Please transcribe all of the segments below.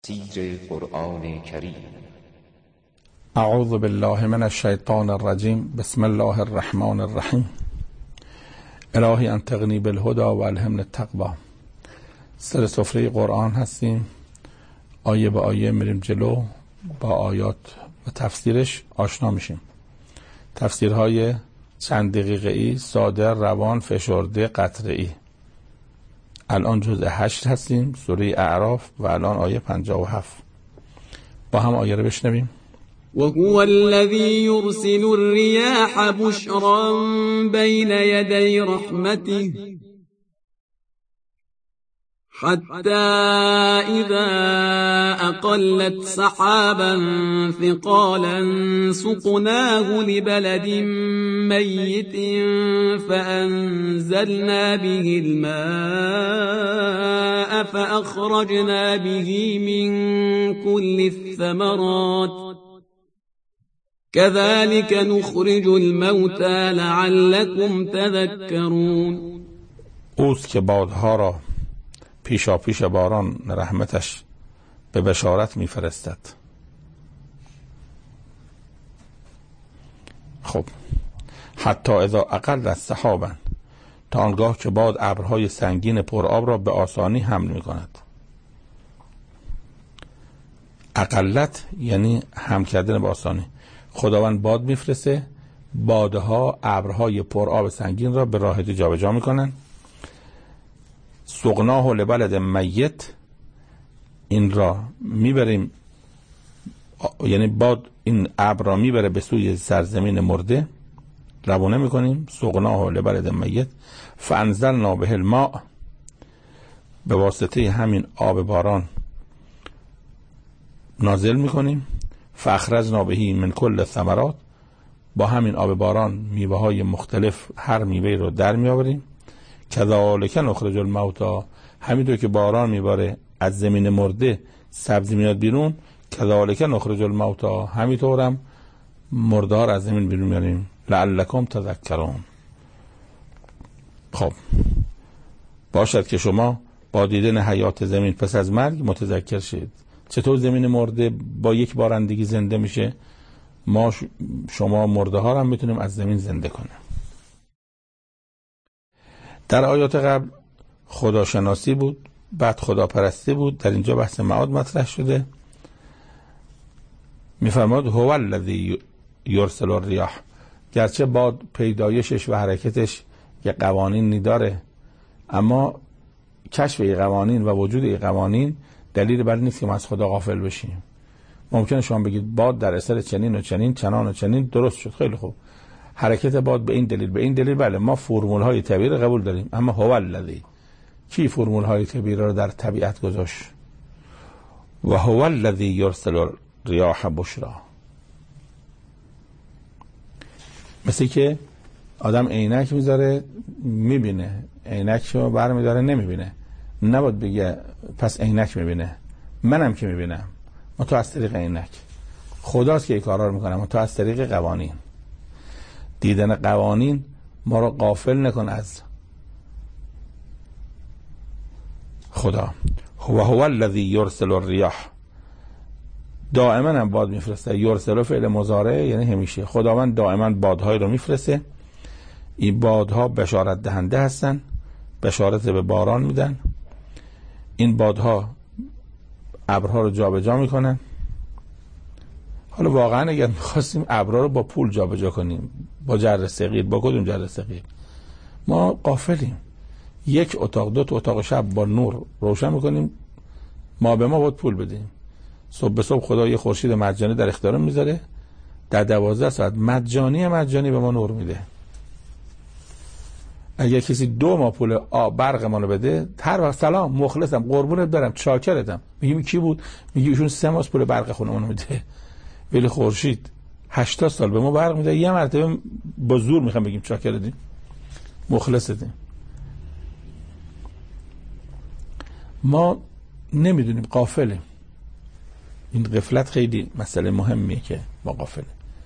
تفسیر قرآن کریم. اعوذ بالله من الشیطان الرجیم. بسم الله الرحمن الرحیم. الهی انطقنی بالهدى و الهمنی التقوی. سر سفره قرآن هستیم، آیه به آیه میریم جلو، با آیات و تفسیرش آشنا میشیم. تفسیرهای چند دقیقه‌ای، ساده، روان، فشرده، قطره‌ای. الان جزء 8 هستیم، سوره اعراف، و الان آیه 57. با هم آیه رو بشنویم. وهو الذي يرسل الرياح بشرا بين يدي رحمته حتى إذا أقلت سحابا ثقالا سقناه لبلد ميت فأنزلنا به الماء فأخرجنا به من كل الثمرات كذلك نخرج الموتى لعلكم تذكرون. اوست که بادها را پیشا پیش باران رحمتش به بشارت میفرستد. خب، حتی اذا اقلت سحابا، تا آنگاه که باد ابرهای سنگین پرآب را به آسانی حمل میکند. اقلت یعنی حمل کردن به آسانی. خداوند باد میفرسته، بادها ابرهای پرآب سنگین را به راحتی جابجا میکنن. سقناه لبلد میت، این را میبریم، یعنی باد این ابر را میبره به سوی سرزمین مرده، روانه میکنیم. سقناه لبلد میت فانزلنا به الماء، به واسطه همین آب باران نازل میکنیم. فاخرجنا به من کل الثمرات، با همین آب باران میوه های مختلف، هر میوه رو در میآوریم. کذالک نخرج الموتى، همینطور که باران میباره از زمین مرده سبزی میاد بیرون، کذالک نخرج الموتى، همینطورم مرده ها از زمین بیرون میاریم. لعلکم تذکرون. خب، باشد که شما با دیدن حیات زمین پس از مرگ متذکر شید. چطور زمین مرده با یک بارندگی زنده میشه، ما شما مرده ها هم میتونیم از زمین زنده کنیم. در آیات قبل خداشناسی بود، بعد خداپرستی بود، در اینجا بحث معاد مطرح شده. میفرماد هو الذی یرسل الریاح، گرچه باد پیدایشش و حرکتش یه قوانینی داره، اما کشف این قوانین و وجود این قوانین دلیل بر نیست که ما از خدا غافل بشیم. ممکنه شما بگید باد در اثر چنین و چنین، چنان و چنین درست شد، خیلی خوب، حرکت باد به این دلیل به این دلیل، بله ما فرمول های طبیعی رو قبول داریم، اما هو الذی، کی فرمول های طبیعی رو در طبیعت گذاشت؟ و هو الذی یرسل الریاح بشرا. مثل که آدم عینک میذاره میبینه، عینک رو برمیداره نمیبینه، نباید بگه پس عینک میبینه، منم که میبینم، ما تو از طریق عینک. خداست که این کارا رو میکنه، ما تو از طریق قوانین. دیدن قوانین ما رو غافل نکن از خدا. و هو الذی یرسل الریاح، دائما هم باد میفرسته. یرسل فعل مضارع یعنی همیشه. خداوند دائما بادهای رو میفرسته. این بادها بشارت دهنده هستن، بشارت به باران میدن. این بادها ابرها رو جابجا میکنن. حالا واقعا اگر میخواستیم ابرها رو با پول جابجا کنیم، با جر ثقیل، با کدوم جر ثقیل؟ ما غافلیم. یک اتاق، دو تا اتاق شب با نور روشن میکنیم، ما به ما باید پول بدیم. صبح به صبح خدا یه خورشید مجانی در اختیار میذاره، در 12 ساعت مجانی به ما نور میده. اگر کسی 2 ماه پول برق ما رو بده، هر وقت سلام، مخلصم، قربونت برم، چاکرتم. میگیم کی بود؟ میگی ایشون 3 ماه پول برق خونه منو میده. ولی خورشید 80 سال به ما برق میده، یه مرتبه با زور میخوام بگیم چاکرتیم، مخلصتیم. ما نمیدونیم، غافلیم. این غفلت خیلی مسئله مهمیه که ما غافلیم.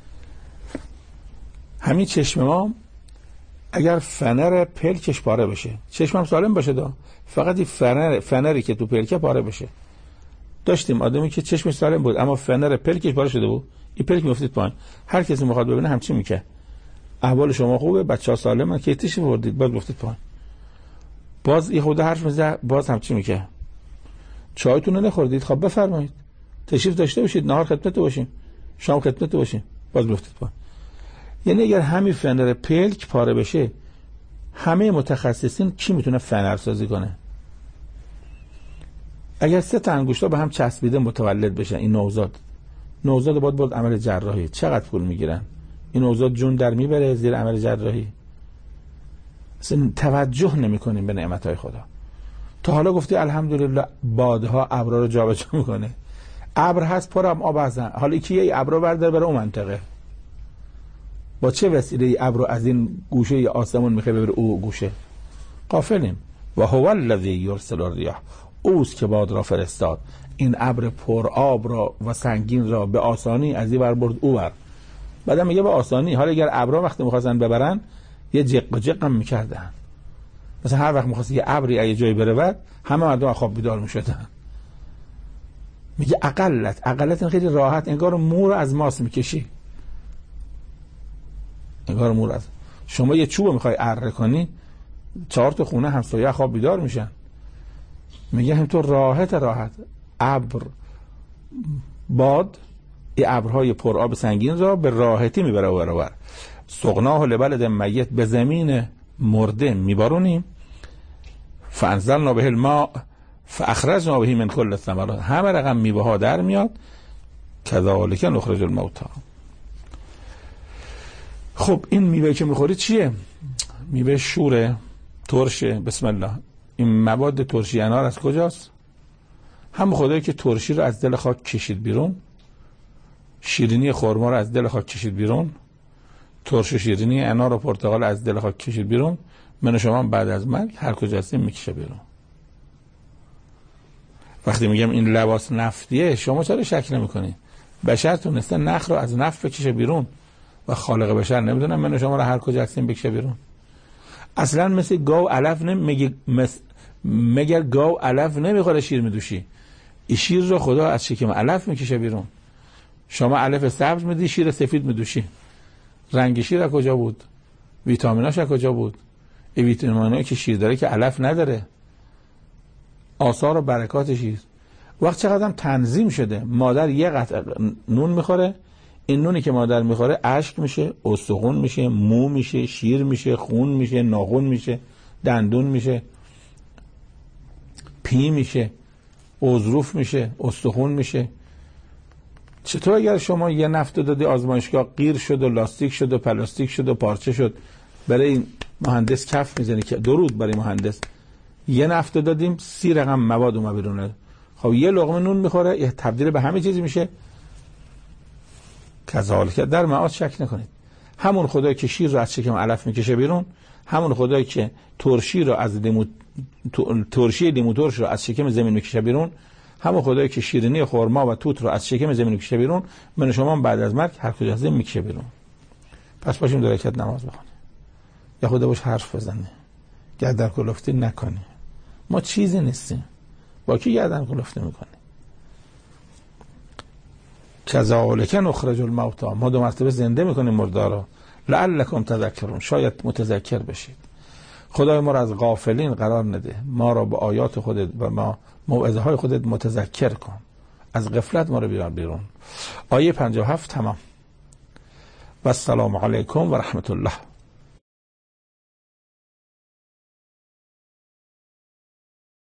همین چشم ما اگر فنر پلکش پاره بشه، چشمم سالم باشه، فقط این فنری که تو پلکه پاره بشه، داشتیم آدمی که چشمش سالم بود اما فنر پلکش پاره شده بود، این پلک میافتید پایین، هر کسی میخواد ببینه همچین میکنه. احوال شما خوبه، بچه‌ها سالمن، که تیش بردید باز گفتید پایین، باز این خود حرف میزنه، باز همچین میکنه. چایتون رو نخوردید، خب بفرمایید تشریف داشته باشید، نهار خدمت باشیم، شام خدمت باشیم، باز گفتید پایین. یعنی اگر همین فنر پلک پاره بشه، همه متخصصین کی میتونه فنر سازی کنه؟ اگر 3 تا انگشتا به هم چسبیده متولد بشن این نوزاد باید عمل جراحی، چقدر پول میگیرن؟ این نوزاد جون در میبره زیر عمل جراحی. اصلا توجه نمیکنیم به نعمتهای خدا. تا حالا گفتی الحمدلله بادها ابرا رو جابجا میکنه، ابر هست پرم آب هستن، حالا کی یه ابر رو برداره بره اون منطقه، با چه وسیله ابر رو از این گوشه آسمون میخواد بره اون گوشه؟ غافلیم. و هو الذی یرسل الریاح، اوست که باد را فرستاد، این ابر پر آب را و سنگین را به آسانی از این ور برد او ور. بعدم میگه به آسانی. حالا اگر ابرا وقتی میخواستن ببرن یه جق جق هم میکردن، مثلا هر وقت میخواست یه ابری از یه جایی بره بعد همه مردم خواب بیدار میشدن. میگه اقلت خیلی راحت، انگار مور از ماس میکشی، انگار مور از شما یه چوب میخوای اره کنی 4 تا خونه همسایه خواب بیدار میشن. میگه همینطور راحت ابر باد این ابرهای پر آب سنگین را به راحتی میبره ور. سقناه لبلد میت، به زمین مرده میبارونیم. فانزلنا به الماء فاخرجنا به من کل الثمرات، همه رقم میوه ها در میاد. کذالک نخرج الموتى. خب این میوه که میخوری چیه؟ میوه شوره، ترشه، بسم الله. این مواد ترشی انار از کجاست؟ هم خدایی که ترشی رو از دل خاک کشید بیرون، شیرینی خرما رو از دل خاک کشید بیرون، ترش و شیرینی انار و پرتقال از دل خاک کشید بیرون. من و شما بعد از مرگ هر کجا هستیم میکشه بیرون. وقتی میگم این لباس نفتیه، شما چرا شک نمیکنی؟ بشر تونسته نخ رو از نفت بکشه بیرون و خالق بشر نمیدونم من و شما رو هر کجا هستیم بکشه بیرون. اصلا مثل گاو علف مگر گاو علف نمیخوره شیر میدوشی؟ این شیر رو خدا از شکم علف میکشه بیرون. شما علف سبز میدی، شیر سفید میدوشی. رنگ شیر از کجا بود؟ ویتامیناش از کجا بود؟ این ویتامینایی که شیر داره که علف نداره. آثار و برکات شیر وقت چقدر تنظیم شده. مادر یه قطعه نون میخوره، این نونی که مادر میخوره اشک میشه، استخون میشه، مو میشه، شیر میشه، خون میشه، ناخون میشه، دندون میشه، پی میشه، اظروف میشه، استخون میشه. چطور اگر شما یه نفت دادی آزمایشگاه قیر شد و لاستیک شد و پلاستیک شد و پارچه شد، برای این مهندس کف میزنی که درود برای مهندس. یه نفت دادیم 30 رقم مواد اومد بیرونه. خب یه لقمه نون میخوره یه تبدیل به همه چیزی میشه. کذالک در معاد شک نکنید. همون خدایی که شیر رو از شکم علف میکشه بیرون، همون خدایی که ترشی رو از ترشی لیمو ترش رو از شکم زمین میکشه بیرون، همون خدایی که شیرینی خرما و توت رو از شکم زمین میکشه بیرون، من شما بعد از مرگ هر کجا هستیم میکشه بیرون. پس باشیم 2 رکعت نماز بخونیم، یا خدا باش حرف بزنه، گردن کلفتی نکنی. ما چیزی نیستیم، با کی گردن کلفتی میکنی؟ کذالک نخرج الموتى، ما 2 مرتبه زنده میکنیم مردارا. لعلکم تذکرون، شاید متذکر بشید. خدای ما را از غافلین قرار نده، ما را به آیات خودت و ما موعظه های خودت متذکر کن، از غفلت ما رو بیار بیرون. آیه 57 تمام. و السلام علیکم و رحمت الله.